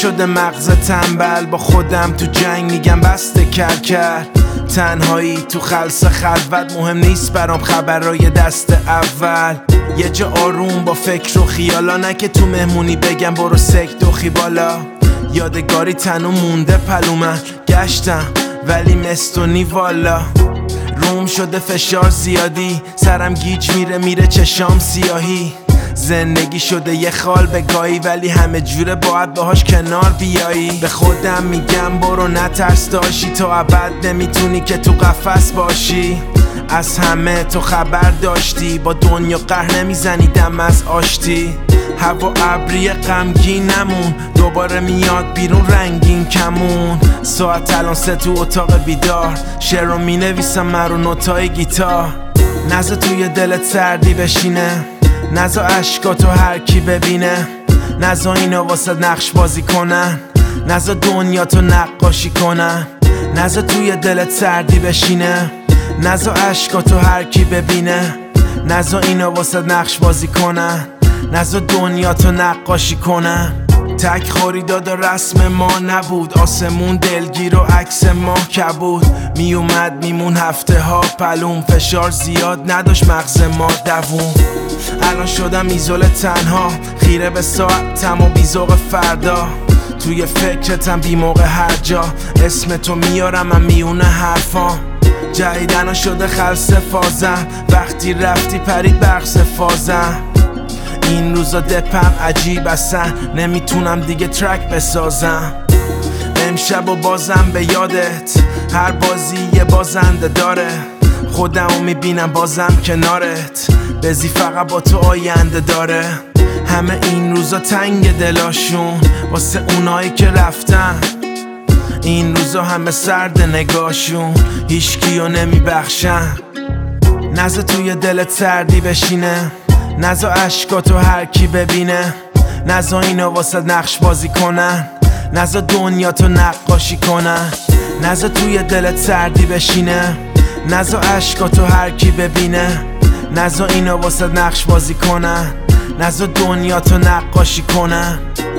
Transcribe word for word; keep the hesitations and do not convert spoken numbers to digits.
نشده مغز تنبل، با خودم تو جنگ میگم بسته کر کر. تنهایی تو خلص خلوت، مهم نیست برام خبرای دست اول. یه جا آروم با فکر و خیالا، نه که تو مهمونی بگم برو سک دوخی بالا. یادگاری تنو مونده پلومن، گشتم ولی مستونی والا. روم شده فشار زیادی، سرم گیج میره میره چشام سیاهی. زندگی شده یه خال به گاهی، ولی همه جوره باید باهاش کنار بیایی. به خودم میگم برو نترس داشی، تو ابد نمیتونی که تو قفس باشی. از همه تو خبر داشتی، با دنیا قهر نمیزنی دم از آشتی. هوا ابری غمگین نمون، دوباره میاد بیرون رنگین کمون. ساعت الان سه تو اتاق بیدار، شعر رو مینویسم من رو نوتای گیتار. نزا توی دلت سردی بشینه، نزا عشقاتو هر کی ببینه. نزا اینا واسه نقش بازی کنن، نزا دنیا تو نقاشی کنن. نزا توی دلت سردی بشینه، نزا عشقاتو هر کی ببینه. نزا اینا واسه نقش بازی کنن، نزا دنیا تو نقاشی کنن. تک خریداد و رسم ما نبود، آسمون دلگیر و عکس ما کبود. می اومد میمون هفته ها پلوم، فشار زیاد نداشت مغز ما دووم. الان شدم ایزول تنها، خیره به ساعتم و بیزوق فردا. توی فکرتم بی موقع هر جا، اسم تو میارم من میونه حرفا. جدیدن شده خلص فازم، وقتی رفتی پرید بخص فازم. این روزا دپم عجیب اصلا، نمیتونم دیگه ترک بسازم. امشب و بازم به یادت، هر بازی یه بازنده داره. خودمو میبینم بازم کنارت، بزی فقط با تو آینده داره. همه این روزا تنگ دلاشون واسه اونایی که رفتن. این روزا همه سرد نگاشون، هیچکیو نمیبخشن. نزا توی دلت سردی بشینه، نزا عشقاتو هر کی ببینه. نزا اینا واسه نقش بازی کنن، نزا دنیا تو نقاشی کنن. نزا توی دلت سردی بشینه، نزا عشقاتو هر کی ببینه. نزا اینا واسه نقش بازی کنن، نزا دنیا تو نقاشی کنن.